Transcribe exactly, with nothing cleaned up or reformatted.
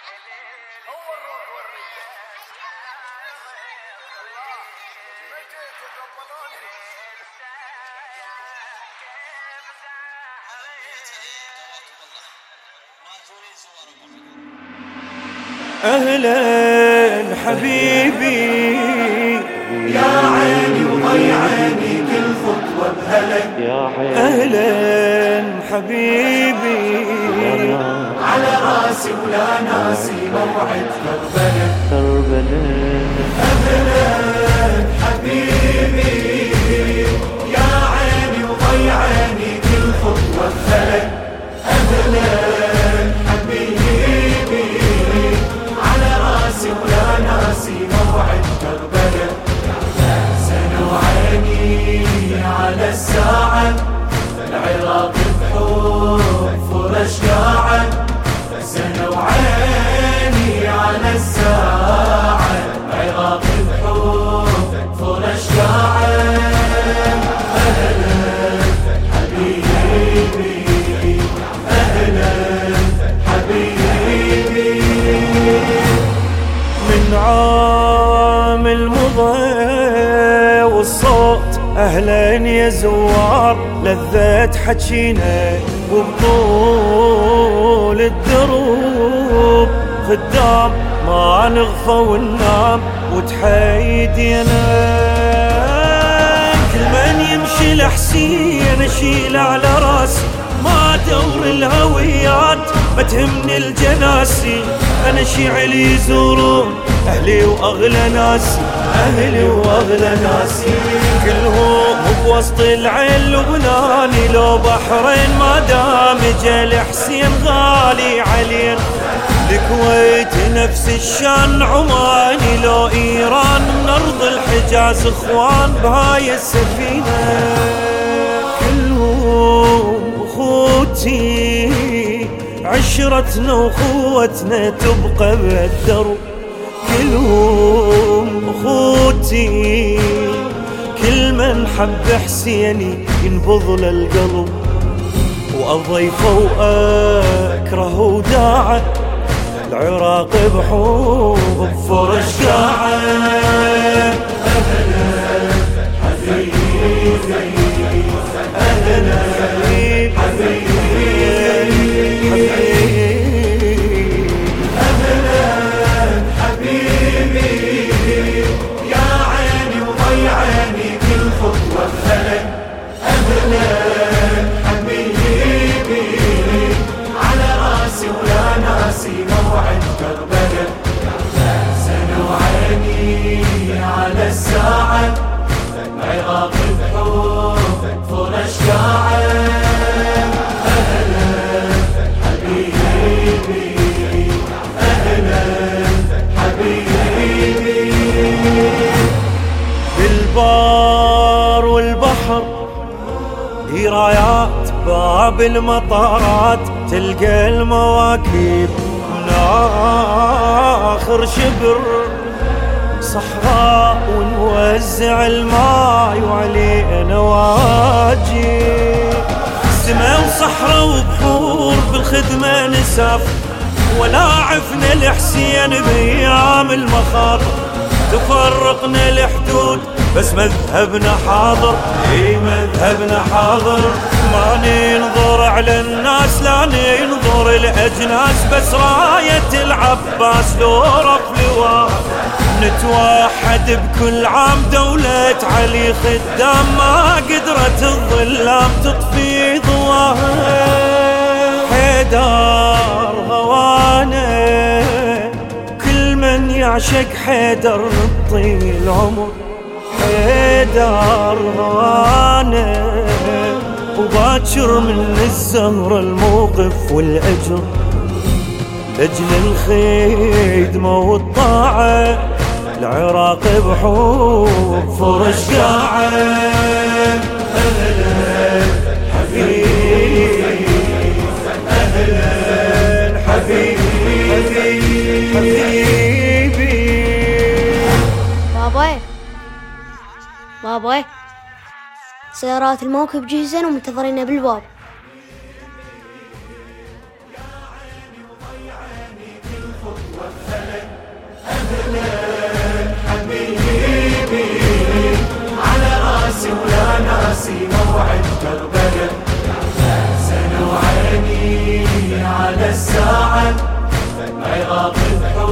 هو الروح والرية الله متى تقبلوني أهلا حبيبي يا عيني وضي عيني كل خطوة بهلك يا أهلا حبيبي على راسي ولا ناسي موعد كربلاء أهلا حبيبي يا عيني وضي عيني كل خطوة بهلك أهلا حبيبي على راسي ولا ناسي موعد كربلاء سنة وعيني على الساعة العراق بحب فرش قاعد سنة وعيني على الساعة العراق بحب فرش قاعد أهلا حبيبي أهلا حبيبي من عام المضى والصوت أهلا يا زوار لذات حجينا وبطول الدروب خدام ما نغفى وننام وتحيدينا كل من يمشي لحسين اشيل على راسي ما دور الهويات ما تهمني الجناسي انا شيعي يزورون اهلي واغلى ناسي اهلي واغلى ناسي كلهم بوسط العين لبناني لو بحرين ما دام جا حسين غالي علينا الكويت نفس الشان عماني لو ايران من ارض الحجاز اخوان بهاي السفينه كلهم اخوتي عشرتنا وخوتنا تبقى بالدرب كلهم اخوتي كل من حب حسيني ينبض للقلب واضيفه واكره وداعه العراق بحوب فرش قاعه أهلا حبيبي أهلا حبيبي أهلا حبيبي يا عيني وضي عيني كل خطوة بهلك أهلا حبيبي على راسي ولا ناسي موعد كربلاء سنة وعيني على الساعة العراق بحب فرش قاعد أهلا حبيبي أهلا حبيبي بالبار والبحر هي رايات باب المطارات تلقى المواكب من آخر شبر صحراء ونوزع الماي وعلينا واجب سما وصحراء وبحور بالخدمة نسافر ولا عفنا الحسين بأيام المخاطر تفرقنا الحدود بس مذهبنا حاضر اي مذهبنا حاضر ما ننظر على الناس لا ننظر الاجناس بس راية العباس لو رف لواء نتوحد بكل عام دولة علي خدام ما قدرت الظلام تطفي ضواها حيدر هوانا كل من يعشق حيدر نطي العمر حيدر هوانا وباكر من الزهر الموقف والأجر لأجل الخدمة والطاعة العراق بحوب فرش قاعة أهلا حبيبي أهلا حبيبي حبيبي بابا بابا سيارات الموكب جيزين ومنتظرين بالباب. خطوة بهلا أهلا حبيبي على راسي ويا ناسي موعد كربلاء سنة وعيني على الساعة عراق